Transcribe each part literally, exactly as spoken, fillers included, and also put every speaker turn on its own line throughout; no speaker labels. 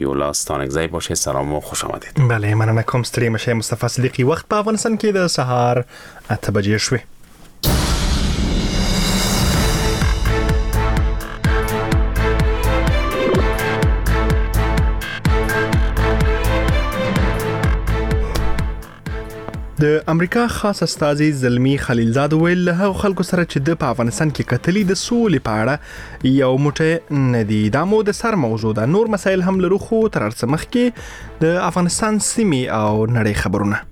یولا ستانکزی باشه. سلام و خوش آمدید.
بله منم کوم ستړي مشه مصطفی صدیقی. وخت په افغانستان کې د سهار اته بجې شوې. د امریکا خاص استازي زلمی خلیلزاد ویل له هغو خلکو سره چې د په افغانستان کې کتلې د سولې په اړه یو موټی نه دي. دا مو د سر موضوع ده. نور مسایل هم لرو خو تر هر څه مخکې د افغانستان سیمې او نړۍ خبرونه.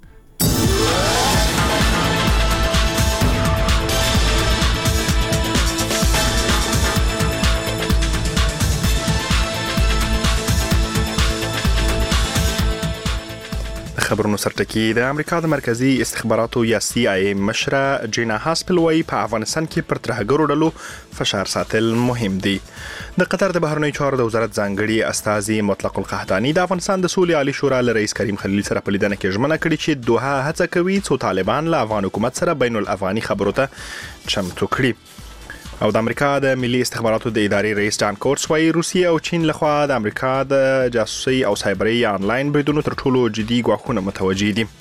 خبرونو سرټکی د امریکا د مرکزی استخباراتو یا سی آی ای مشره جینا هاسپل وایي په افغانستان کې پر ترهګرو ډلو فشار ساتل مهم دي. د قطر د بهرنیو چارو د وزارت ځانګړي استازي مطلق القحطاني د افغانستان د سولې عالی شورا له رئیس کریم خلیل سره په لیدنه کې ژمنه کړې چې دوحه هڅه کوي څو طالبان له افغان حکومت سره بین الافغاني خبرو ته چمتو کړي. او د امریکا د ملي استخباراتو د ادارې رئیس جان کورټس وايي روسیه او چین لخوا د امریکا د جاسوسي او سایبري آنلاین بریدونو تر ټولو جدي ګواښونه متوجي دي.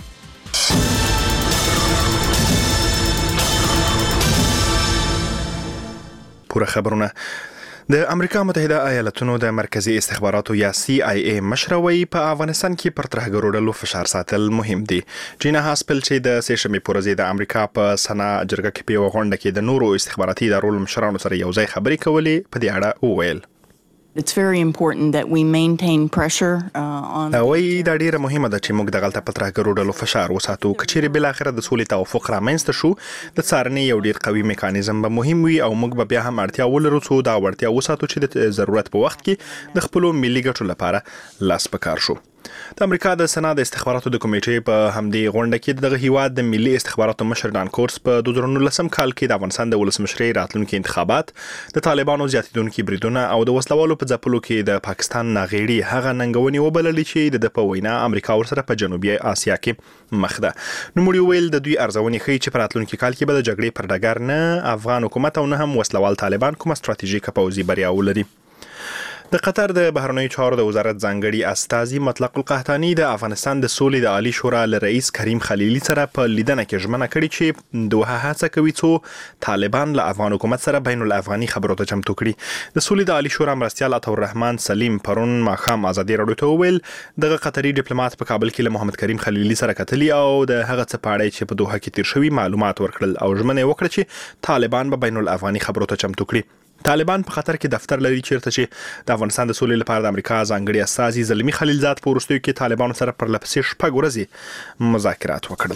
پوره خبرونه. د امریکا متحده ایالاتونو د مرکزی استخباراتو یا سی آی ای مشره وایي په افغانستان کې پر ترهګرو ډلو فشار ساتل مهم دي. جینا هاسپل چې د سه شنبې پر ورځ د امریکا په سنا جرګه کې په غونډه کې د نورو استخباراتي ادارو مشرانو سره یو ځای خبرې کولې په دې اړه وویل.
It's very important that we maintain pressure uh, on
اوی دا ډیره مهمه ده چې موږ د غلطه په ترهګرو ډلو فشار وساتو. کچېرې بل اخر د سولې توافق رامنځته شو د څارنې یو ډیر قوي میکانیزم به مهم وي او موږ به بیا هم اړتیا ولرو څو دا وړتیا وساتو چې د ضرورت په وخت کې د خپل ملي ګټو لپاره لاس پکار شو. د امریکا د سنا د استخباراتو د کمیټې په همدې غونډه کې دغه هیواد د ملي استخباراتو مشر جان کورټس په دوه زره نولسم کال کې د افغانستان د ولسمشرۍ راتلونکي انتخابات د طالبانو زیاتیدونکي بریدونه او د وسلوالو په ځپلو کې د پاکستان ناغېړي هغه ننګونې وبللې چې د په وینا امریکا ورسره په جنوبي اسیا کې مخ ده. نوموړي ویل د دوی ارزونې ښیي چې په راتلونکي کال کې به د جګړې پر ډګر نه افغان حکومت او نه هم وسلوال طالبان کومه ستراتیژیکه پوځي بریا ولري. د قطر د بهرنیو چارو د وزارت ځانګړي استازي مطلق القحطاني د افغانستان د سولې د عالی شورا له رئیس کریم خلیلی سره په لیدنه کې ژمنه کړې چې دوحه هڅه کوي څو طالبان له افغان حکومت سره بین الافغاني خبرو ته چمتو کړي. د سولې د عالی شورا مرستیال عطاالرحمن سلیم پرون ماښام ازادي راډیو ته وویل دغه قطري ډیپلوماټ په کابل کې له محمد کریم خلیلی سره کتلي او د هغه څه په اړه چې په دوحه کې تیر شوی معلومات ورکړل او ژمنه وکړه چې طالبان به بین الافغاني خبرو ته چمتو کړي. طالبان په خطر کې دفتر لري چیرته چې د افغانستان د سولې لپاره د امریکا ځانګړي استازي زلمی خلیلزاد په وروستیو کې طالبانو سره پر لپسې شپږ ورځې مذاکرات وکړل.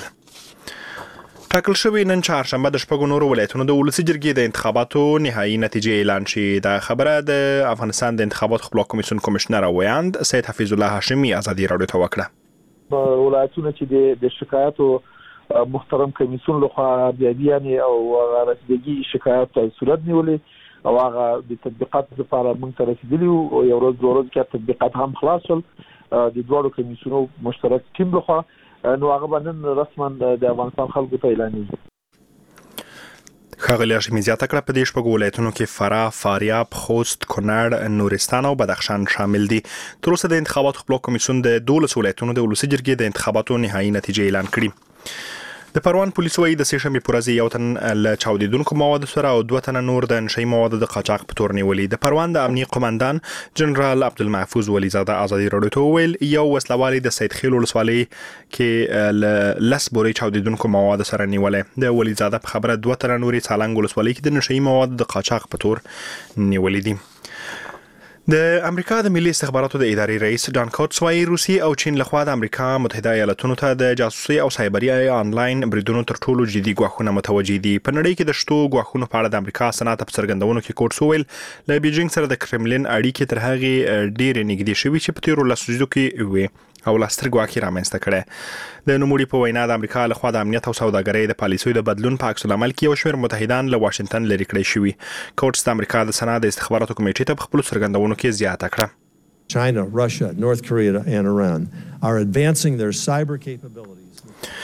ټاکل شوی نن چهارشنبه د شپږو نورو ولایتونو د ولسي جرګې د انتخاباتو نهایي نتیجې اعلان شي. دا خبره د افغانستان د انتخاباتو خپلواک کمیسیون کمشنر ویاند سید حفیظ الله هاشمي ازادي راډیو ته وکړه.
په ولایتونو چې د شکایاتو محترم کمیسیون لخوا ارزیابي او رسیدګي شکایات صورت نیولې او هغه د تطبیقات لپاره موږ ته رسیدلی او یو ورځ دوه ورځې کې تطبیقات هم خلاص شول د دوه کمیسیونو مشترک ټیم لخوا نو هغه باندې رسما د افغانستان خلکو ته اعلانېږي.
ښاغلي هاشمي زیاته کړه په دې شپږو ولایتونو کې فراه، فاریاب، خوست، کونړ، نورستان او بدخشان شامل دي. تر اوسه د انتخاباتو خپلواک کمیسیون د دولس ولایتونو د ولسي جرګې د انتخاباتو نهایي نتیجې اعلان کړي. د پروان پولیس وايي د سه شنبې پر ورځ یو تن له چاودیدونکو موادو سره او دوه تنه نور د نشي موادو د قاچاق په تور نیولې. د پروان د امنیه قومندان جنرال عبدالمحفوظ ولیزاده ازادي راډیو ته وویل یو وسلوالي د سید خیل ولسوالۍ کې لس بورې چاودیدونکو موادو سره نیولې. د ولیزاده په خبره دوه تنه نورې سالنګ ولسوالۍ کې د نشي موادو د قاچاق په تور نیولې دي. د امریکا د ملي استخباراتو د ادارې رئیس جان کورټس وايي روسیه او چین لخوا د امریکا متحده ایالاتونو ته د جاسوسي او سایبري آنلاین بریدونو تر ټولو جدي ګواښونه متوجي دي. په نړۍ کې د شتو ګواښونو په اړه د امریکا سنات په څرګندونو کې کورټس ویل له بیجینګ سره د کرملین اړیکې تر هغه ډېرې نږدې شوي چې په تیرو لسو ورځو کې وي او لاستر ګواکې رامنځته کړي. د نوموړي په وینا د امریکا لخوا د امنیت او سوداګرۍ د پالیسیو د بدلون په عکس العمل کې یو شمېر متحدان له واشنگټن لرې کړی شوي. کورټس د امریکا د سنا د استخباراتو کمیټې ته په خپلو څرګندونو کې زیاته کړه.
China, Russia, North Korea and Iran are advancing their cyber capabilities.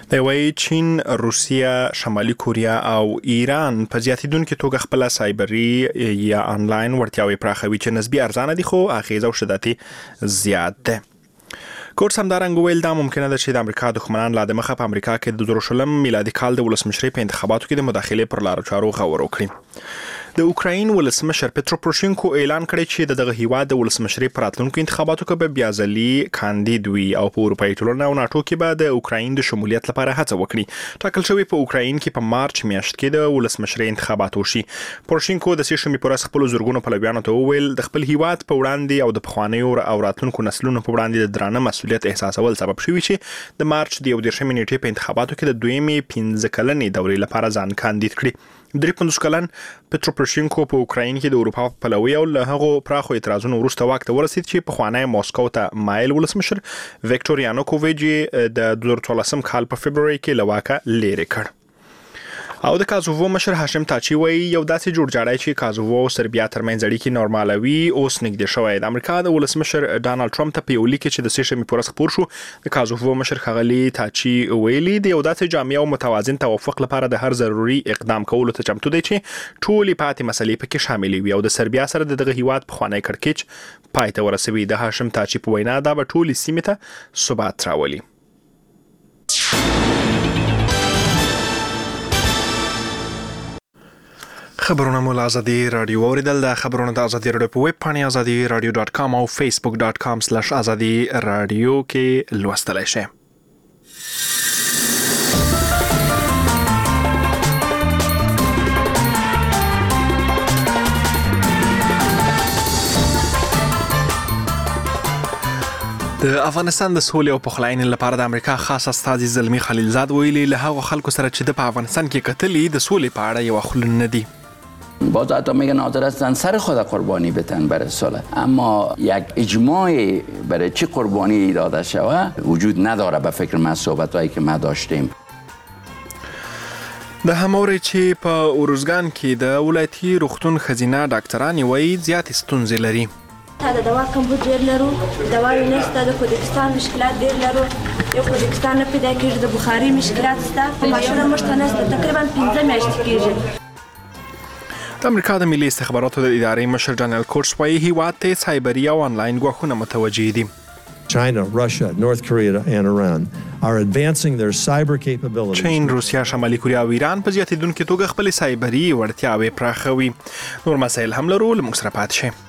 د وی چین، روسیا، شمالي کوریا او ایران په زیاتیدونکو توګه خپل سایبري یا آنلاین وړتیاوې پراخوي چې نسبی ارزانه دي خو اغیزه او شدتي زیات ده. کورس همدارنګ ویل دا ممکنه ده چې د امریکا دښمنان لا د مخه په امریکا کې د دوه زره شلم میلادي کال د ولسمشرۍ په انتخاباتو کې د مداخلې پر لارو چارو غور وکړي. د اوکراین ولسمشر پټرو پروشینکو اعلان کړی چې د دغه هیواد د ولسمشرۍ پر راتلونکو انتخاباتو کې به بیا ځلي کاندید وي او په اروپایي ټولنه او ناتو کې به د اوکراین د شمولیت لپاره هڅه وکړي. ټاکل شوی په اوکراین کې په مارچ میاشت کې د ولسمشرۍ انتخابات وشي. پروشینکو د سې شنبې پر ورځ خپل زورګونو پلویانو ته وویل د خپل هیواد په وړاندې او د پخوانیو او راتلونکو نسلونو په وړاندې د درانه مسؤلیت احساسول سبب شوی چې د مارچ د یو دېرشمې نیټې په انتخاباتو کې د دویمې پنځه کلنې دورې لپاره ځان کاندید کړي. درې پنځوس کلن پټرو پروشینکو په اوکراین کې د اروپا په پلوي او له هغو پراخو اعتراضونو وروسته واک ته ورسید چې په خوانی ماسکو ته مایل ولسمشر ویکټور یانوکوویچ د دوه زره څوارلسم کال په فبرवरी کې له واکه لېرې کړ. او د کازوو مشر هاشم تاچی وایي یو داسې جوړجاړی چې کازوو او سربیا ترمنځ اړیکې نورمالوي اوس نږدې شوی. د امریکا د ولسمشر ډانلډ ټرمپ ته په یو لیک چې د سې شنبې پر ورځ خپور شو د کازوو مشر ښاغلي تاچی ویلي د یو داسې جامع او متوازن توافق لپاره د هر ضروري اقدام کولو ته چمتو دی چې ټولې پاتې مسلې پکې شاملې وي او د سربیا سره د دغه هیواد پخوانی کړکېچ پای ته ورسوي. د هاشم تاچی په وینا دا به ټولې سیمې ته ثبات راولي. خبرونه مو آزادي رادیو اوریدل. د خبرونه د آزادي رادیو په ویب پاڼه آزادي رادیو ډاټ کام او فیسبوک ډاټ کام سلیش آزادي رادیو کې لوستلای شئ. د افغانستان د سولې او پخلاینې لپاره د امریکا خاص استازي زلمی خلیلزاد ویلي له هغو خلکو سره چې د افغانستان کې کتلی د سولې په اړه یو خلل نه دي.
باز حتی میگن حاضر هستن سر خود قربانی بدن برای صلح، اما یک اجماع برای چی قربانی داده شود وجود نداره به فکر من صحبتایی که ما داشتیم.
د هموري چې په اورزګان کې د ولایتي روغتون خزینه ډاکټران وایي زیات ستونزې لري.
تا د دوا کمبود ډیر لرو، دوا نشته، د کوډکستان مشکلات ډیر لرو، یو کوډکستان نه پیدا کېږي، د بخاري مشکلات شته، ماشوم مشته نشته، تقریبا پنځه میاشتې کېږي.
د امریکا د ملي استخباراتو د ادارې مشر ډانیل کورټس وایي هیواد ته سایبري او آنلاین ګواښونه متوجه دي.
China, Russia, North Korea and Iran are advancing their cyber capabilities.
چین، روسیا، شمالي کوریا او ایران په زیاتیدونکو توګه خپل سایبري وړتیاوې پراخوي. نور مسایل هم لرو، له موږ سره پاتې شئ.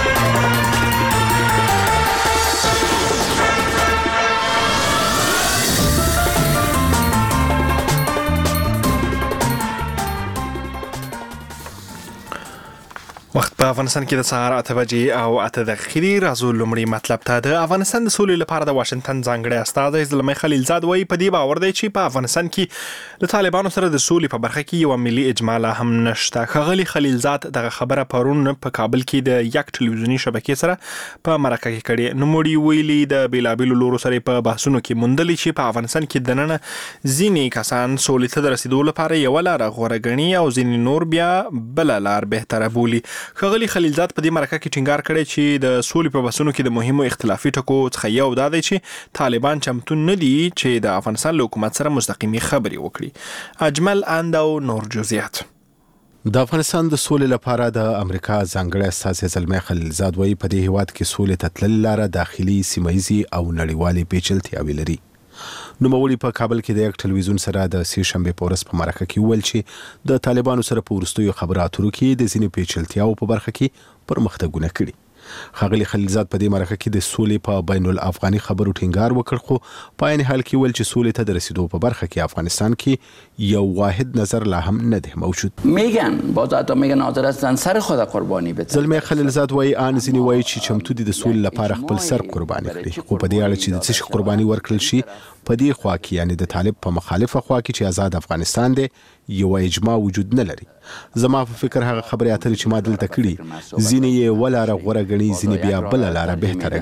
وخت په افغانستان کې د سهار اته بجې او اته دقیقې دي. راځو لومړی مطلب ته. د افغانستان د سولې لپاره د واشنگټن ځانګړی استازی زلمی خلیلزاد وایي په دې باور دی چې په افغانستان کې د طالبانو سره د سولې په برخه کې یو ملي اجماع لا هم نشته. ښاغلي خلیلزاد دغه خبره پرون په کابل کې د یک ټلویزیوني شبکې سره په مرکه کې کړې. نوموړي ویلي د بیلابیلو لورو سره په بحثونو کې موندلي چې په افغانستان کې دننه ځینې کسان سولې ته د رسیدو لپاره یو لاره غوره ګڼي او ځینې نور بیا بل لار بهتره بولي. ښاغلي خلیلزاد په دې مرکه کې ټینګار کړی چې د سولې په بحثونو کې د مهمو اختلافي ټکو څخه یو دا دی چې طالبان چمتو نه دي چې د افغانستان له حکومت سره مستقیمي خبرې وکړي. اجمل اند او نور جزئیات.
د افغانستان د سولې لپاره د امریکا ځانګړی استازی زلمی خلیلزاد وایي په دې هیواد کې سولې ته تلل لاره داخلي، سیمه‌یزې او نړیوالې پیچلتیاوې لري. نوموړي په کابل کې د یک ټلویزیون سره د سې شنبې په ورځ په مرکه کې وویل چې د طالبانو سره په وروستیو خبرو اترو کې د ځینې پیچلتیاو په برخه کې پرمختګونه کړي. ښاغلي خلیلزاد په دې مرکه کې د سولې په بین الافغاني خبرو ټینګار وکړ، خو په عین حال کې ویل چې سولې ته د رسیدو په برخه کې افغانستان کې یو واحد نظر لا هم نه دی موجود.
میگن باز حتی میگن حاضر هستن سر خود قربانی بدن.
زلمی خلیلزاد وایي ان ځینې وایي چې چمتو دي د سولې لپاره خپل سر قرباني کړي، خو په دې اړه چې د څه شي قرباني ورکړل شي په دې خوا کې یعنی د طالب په مخالفه خوا کې چې آزاد افغانستان دی یو اجماع وجود نه لري. زما په فکر هغه خبرې اترې چې ما دلته کړي ځینې یې ولاره غوره ګڼي، ځینې بیا بل لاره بهتره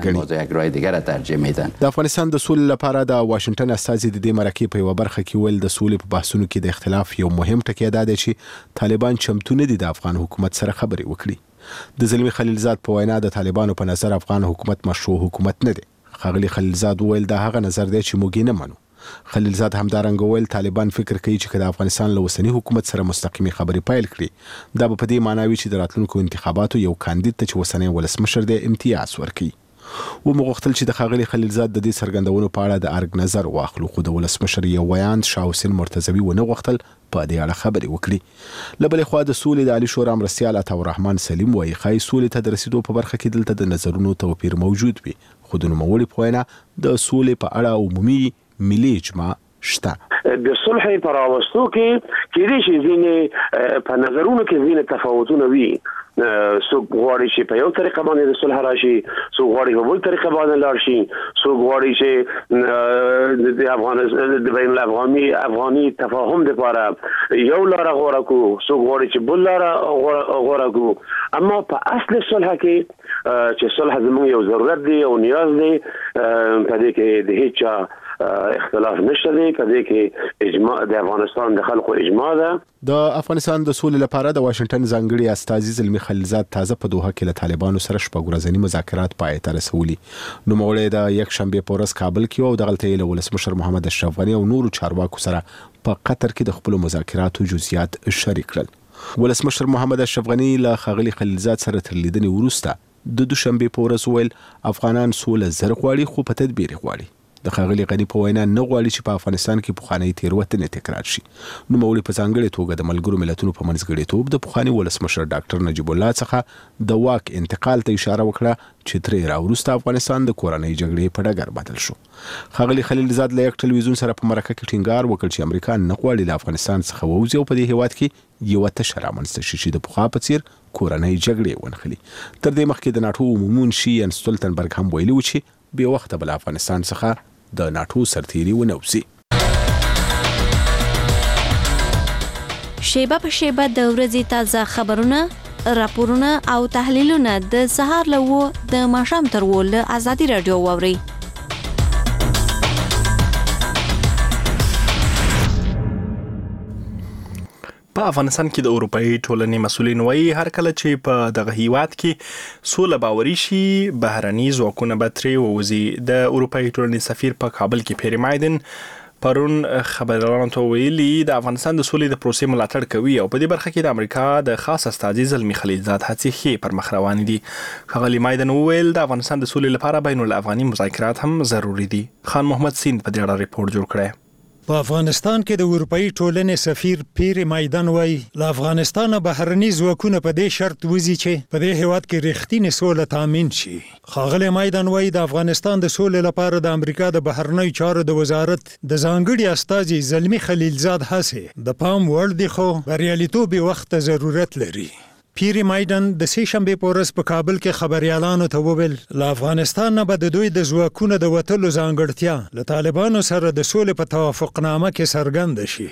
ګڼي. د افغانستان د سولې لپاره د واشنگټن استازي د دې مرکې په یو برخه کې ویل د سولې په بحثونو کې د اختلاف یو مهم ټکی دا دی چې طالبان چمتو نه دي د افغان حکومت سره خبرې وکړي. د زلمی خلیلزاد په وینا د طالبانو په نظر افغان حکومت مشروع حکومت نه دی. ښاغلي خلیلزاد وویل دا هغه نظر دی چې موږ یې نه منو. خلیلزاد همدارنګه ویل طالبان فکر کوي چې د افغانستان له اوسني حکومت سره مستقیمي خبرې پیل کړي دا به په دې معنی وي چې د راتلونکو انتخاباتو یو کاندید ته چې اوسنی ولسمشر دی امتیاز ورکړي. و مغختل چې د ښاغلي خلیلزاد د دې څرګندونو په اړه د ارګ نظر واخلو خو د ولسمشر یو ویاند شاه حسین مرتضوي ونه غوښتل په دې اړه خبرې وکړي. له بلې خوا د سولې د عالي شورا مرستیال عطاالرحمن سلیم وایي ښایي سولې ته د رسیدو په برخه کې دلته د نظرونو توپیر موجود وي خو د نوموړي په وینا د سولې په اړه عمومي ملي اجماع شته.
د صلح په راوستو کې کېدای شي ځینې په نظرونو کې ځینې تفاوتونه وي. څوک غواړي چې په یو طریقه باندې د صلح راشي څوک غواړي په بل طریقه باندې لاړ شي څوک غواړي چې د افغانستان د بین الافغاني افغاني تفاهم لپاره یو لار غوړه کو څوک غواړي چې بل لار غوړه کو اما په اصل صلح کې چې صلح زموږ یو ضرورت دی او نیاز دی په دې کې د هیڅ اختلاف نشته دی په دې کې اجماع د افغانستان د خلکو اجماع ده.
د افغانستان د سولې لپاره د واشنگټن ځانګړي استازي زلمی خلیلزاد تازه په دوحه کې له طالبانو سره شپږ ورځني مذاکرات پای ته رسولي. نو موږ د یک شنبه په ورځ کابل کې او د غلطۍ له ولسمشر محمد اشرف غنی او نورو چارواکو سره په قطر کې د خپل مذاکراتو جزئیات شریک کړل. ولسمشر محمد اشرف غنی له خاغلی خلیلزاد سره تر لیدنې وروسته د دوشنبه په ورځ ویل افغانان سوله زر غواړي خو په تدبیر غواړي. د خاغلی غنی په وینا نه غواړي چې په افغانستان کې پخوانی تیروتنې تکرار شي. نو مولوی په ځانګړي توګه د ملګرو ملتونو په منځګړیتوب د پخوانی ولسمشر ډاکټر نجیب الله څخه د واک انتقال ته اشاره وکړه چې ترې راوروسته افغانستان د کورنۍ جګړې په ډګر بدل شو. خاغلی خلیلزاد له یک ټلویزیون سره په مرکه کې ټینګار وکړ چې امریکا نه غواړي له افغانستان څخه ووځي او په دې هیواد کې یو تشه رامنځته شي چې د پخوا په څیر کورنۍ جګړې ونښلي. تر دې مخکې د ناټو عمومي منشي یانس ستولتنبرګ هم ویلي و چې بې وخته به له افغانستان څخه د ناټو سرتیري ونوځي.
شیبه په شیبه د ورځې تازه خبرونه، راپورونه او تحلیلونه د سهار له و د ماښام تر و له ازادي راډیو واورئ.
په افغانستان کې د اروپאי ټولنې مسؤلین وایي هر کله چې په دغه هیواد کې سوله باوري شي بهرني ځواکونه به ترې ووځي. د اروپאי ټولنې سفیر په کابل کې پیری مایدن پرون خبريالانو ته ویلي د افغانستان د سولې د پروسې ملاتړ کوي او په دې برخه کې د امریکا د خاص استازي زلمی خلیلزاد هڅې ښې پر مخ روانې دي. ښاغلي مایدن وویل د افغانستان د سولې لپاره بین الافغاني مذاکرات هم ضروري دي. خان محمد سیند په دې اړه ریپورت جوړ کړی.
په افغانستان کې د اروپאי ټولنې سفیر پیری مایدن وایي له افغانستان بهرني ځواکونه په دې شرط وځي چې په دې هیواد کې رښتینې سوله تامین شي. ښاغلی مایدن وایي د افغانستان د سولې لپاره د امریکا د بهرنیو چارو د وزارت د ځانګړي استازي زلمی خلیلزاد هڅې د پام وړ دي خو بریالیتوب یې وخت ته ضرورت لري. پیری مایدن د سې شنبې په ورځ په کابل کې خبريالانو ته وویل له افغانستان نه به د دوی د ځواکونو د وتلو ځانګړتیا له طالبانو سره د سولې په توافقنامه کې څرګنده شي.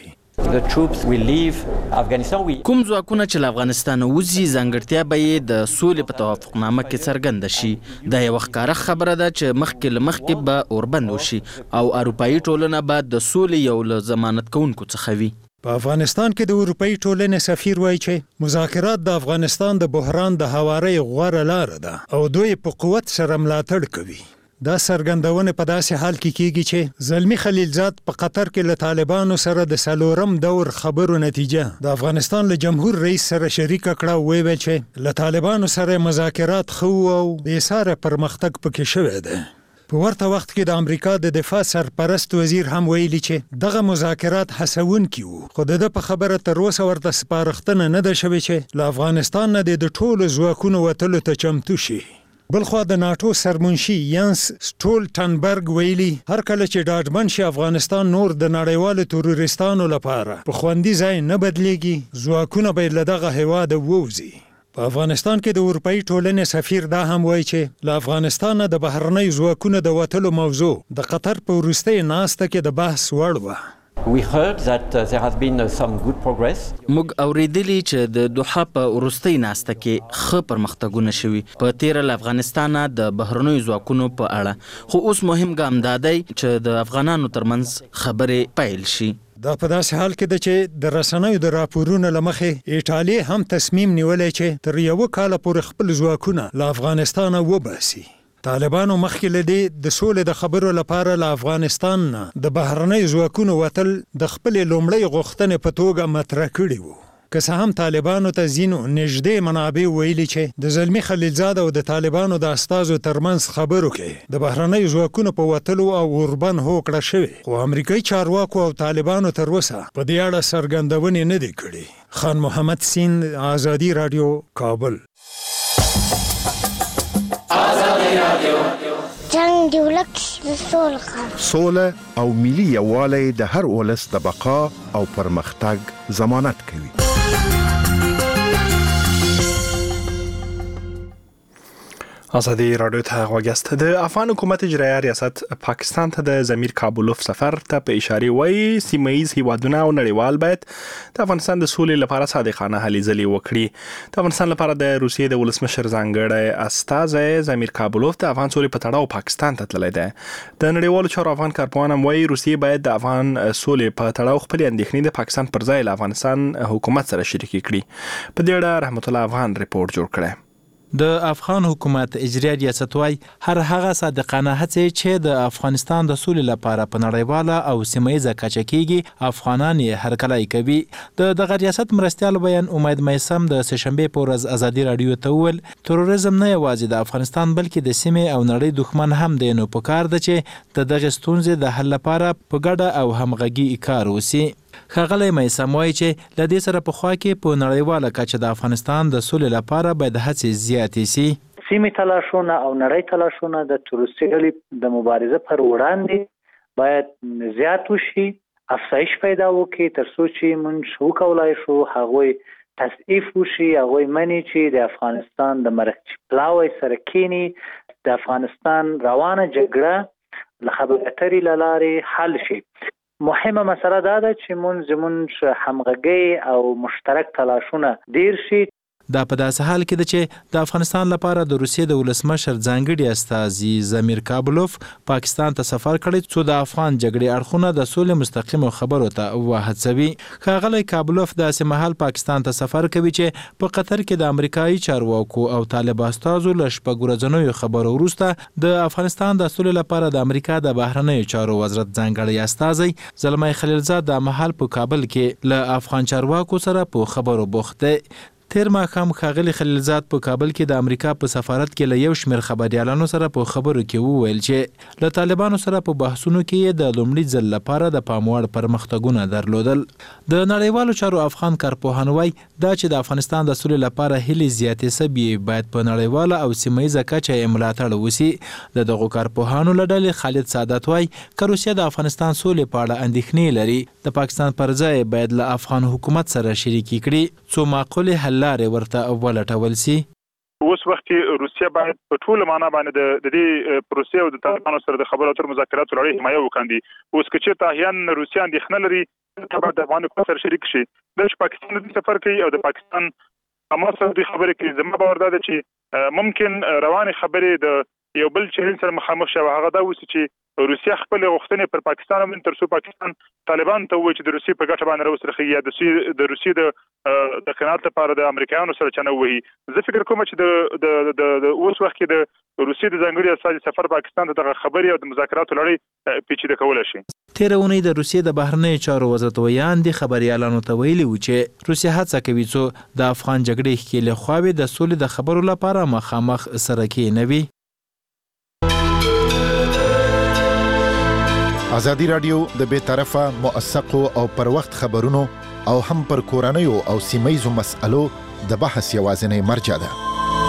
کوم ځواکونه چې له افغانستان وځي ځانګړتیا به یې د سولې په توافقنامه کې څرګنده شي. دا یوه ښکاره خبره ده چې مخکې له مخکې به اوربند وشي او اروپایي ټولنه به د سولې یو له ضمانت کوونکو څخه وي.
په افغانستان کې د اروپאי ټولنې سفیر وایي چې مذاکرات د افغانستان د بحران د هوارۍ غوره لاره ده او دوی په قوت سره ملاتړ کوي. دا څرګندونه په داسې حال کې کیږي چې زلمی خلیلزاد په قطر کې له طالبانو سره د څلورم دور خبرو نتیجه د افغانستان له جمهور رئیس سره شریک کړه او ویل چې له طالبانو سره مذاکرات خو او بې ساره پرمختګ پکې شوی دی. په ورته وخت کې د امریکا د دفاع سرپرست وزیر هم ویلي چې دغه مذاکرات هڅونکي وو خو د په خبره تر اوسه ورته سپارښتنه نه ده شوې چې له افغانستان نه د ټولو ځواکونو وتلو ته چمتو شي. بلخوا د ناټو سرمنشي یانس سټولټنبرګ ویلي هر کله چې ډاډمن شي افغانستان نور د نړیوالو تروریستانو لپاره په خوندي ځای نه بدلیږي ځواکونه به له دغه هیواده ووځي. په افغانستان کې د اروپאי ټولنې سفیر دا هم وایي چې له افغانستان د بهرنۍ ځواکونو د وتلو موضوع د قطر په وروستۍ ناسته کې د بحث وړ وه.
We heard that uh, there has been uh, some good progress. موږ اوریدلی چې د دوحه په وروستۍ ناسته کې ښه پرمختګونه شوي په تیره له افغانستانه د بهرنیو ځواکونو په اړه خو اوس مهم ګام دا دی چې د افغانانو ترمنځ خبرې پیل شي.
دا په داسې حال کې ده چې د رسنیو د راپورونو له مخې ایټالیا هم تصمیم نیولی چې تر یوه کاله پورې خپل ځواکونه له افغانستانه وباسي. طالبانو مخکې له دې د سولې د خبرو لپاره له افغانستان نه د بهرنیو ځواکونو وتل د خپلې لومړۍ غوښتنې په توګه مطرح کړي وو. که څه هم طالبانو ته ځینو نږدې منابع ویلي چې د زلمي خلیلزاد او د طالبانو د استازو ترمنځ خبرو کې د بهرنیو ځواکونو په وتلو او اوربند هوکړه شوې، خو امریکایي چارواکو او طالبانو تر اوسه په دې اړه څرګندونې نه دي کړې. خان محمد سین، آزادي راډیو، کابل.
آزادي راډیو. جنگ دی ولک سول سوله او ملي یووالی د هر ولس د بقا او پرمختګ ضمانت کوي.
آزادی رادیو ته غوږ د افغان حکومت اجرایه ریاست پاکستان ته د ضمیر کابلوف سفر ته په اشاره وایي سیمه ایز هیوادونه او نړیوال باید د افغانستان د سولې لپاره صادقانه هلې ځلې وکړي. د افغانستان لپاره د روسیې د ولسمشر ځانګړی استازی ضمیر کابلوف د افغان سولې په تړاو پاکستان ته تللی دی. د نړیوالو چارو افغان کارپوهان هم وایي روسیې باید د افغان سولې په تړاو خپلې اندېښنې د پاکستان پر ځای له افغانستان حکومت سره شریکې کړي. په دې اړه رحمت الله افغان ریپورت جوړ کړی.
د افغان حکومت اجرایه ریاست وايي هر هغه صادقانه هڅې چې د افغانستان د سولې لپاره په نړیواله او سیمه ایزه کچه کېږي افغانان یې هرکلی کوي. د دغه ریاست مرستیال بیان امید میثم د سهشنبې په ورځ ازادي راډیو ته وویل تروریزم نه یوازې د افغانستان بلکې د سیمې او نړۍ دښمن هم دی، نو پکار ده چې د دغې ستونزې د حل لپاره په ګډه او همغږي کار وشي. ښاغلی میثم وایي چې له دې سره پخوا کې په نړیواله کچه د افغانستان د سولې لپاره باید هڅې زیاتې سي.
سیمې تلاشونه او نړۍ تلاشونه د تروریستي ډلې د مبارزه پر وړاندې باید زیات وشي، افزایش پیدا وکړي تر څو چې موږ وکولای شو هغوی تصعیف وشي، هغوی مني چې د افغانستان د مرکچي پلاوی سره کینی، د افغانستان روانه جګړه له خبرې اترې له لارې حل شي. مهمه مسله دا ده چې مونږ زمونږ همغږي او مشترک تلاشونه ډیر شي.
دا په داسې حال کې ده چې د افغانستان لپاره د روسیې د ولسمشر ځانګړي استازي ضمیر کابلوف پاکستان ته سفر کړی څو د افغان جګړې اړخونه د سولې مستقیمو خبرو ته وهڅوي. ښاغلی کابلوف داسې مهال پاکستان ته سفر کوي چې په قطر کې د امریکایي چارواکو او طالب استازو له شپږ ورځنیو خبرو وروسته د افغانستان د سولې لپاره د امریکا د بهرنیو چارو وزارت ځانګړی استازی زلمی خلیلزاد د مهال په کابل کې له افغان چارواکو سره په خبرو بوخت دی. تیر ماښام ښاغلي خلیلزاد په کابل کې د امریکا په سفارت کې له یو شمېر خبریالانو سره په خبرو کې وویل چې له طالبانو سره په بحثونو کې یې د لومړي ځل لپاره د پام وړ پرمختګونه درلودل. د نړیوالو چارو افغان کارپوهان وایي دا چې د افغانستان د سولې لپاره هیلې زیاتې سوي باید په نړیواله او سیمه ایزه کچه یې ملاتړ وشي. د دغو کارپوهانو له ډلې خالد سعادت وایي که روسیه د افغانستان سولې په اړه اندېښنې لري د پاکستان پر ځای باید له افغان حکومت سره شریکې کړي څو معقولې حل لارې ورته ولټول سي.
اوس وخت روسیه باید په ټوله معنا باندې د دې پروسې او د طالبانو سره د خبرو اترو مذاکراتو لړۍ حمایه وکړي. اوس که چېرته احیانا روسیه اندېښنه لري ته باید د افغان حکومت سره شریک شي. دا چې پاکستان د سفر کوي او د پاکستان اما سره د خبرې کوي زما باور دا ده چې ممکن روانې خبرې د یو بل چیلنج سره مخامخ شي. هغه دا اوسي چې روسیه خپل غوښتنې پر پاکستان هم تر څو پاکستان طالبان ته وایي چې د روسیې په ګټه باندې راوسرخي یا د روسیې د د قناعت لپاره د امریکایانو سره چنه وهي. زه فکر کوم چې د د د اوس وخت کې د روسیې د ځانګړي استازي سفر پاکستان ته دغه خبرې او د مذاکراتو لړۍ پیچیده کولی شي.
تېره اونۍ د روسیې د بهرنیو چارو وزارت ویان د خبریالانو ته ویلي و چې روسیه هڅه کوي څو د افغان جګړې ښکېلې خواوې د سولې د خبرو لپاره مخامخ سره کېنوي.
آزادي راډیو د بې طرفه موثقو او پر وخت خبرونو او هم پر کورنیو او سیمه‌یزو مسألو د بحث یوازینی مرجع ده.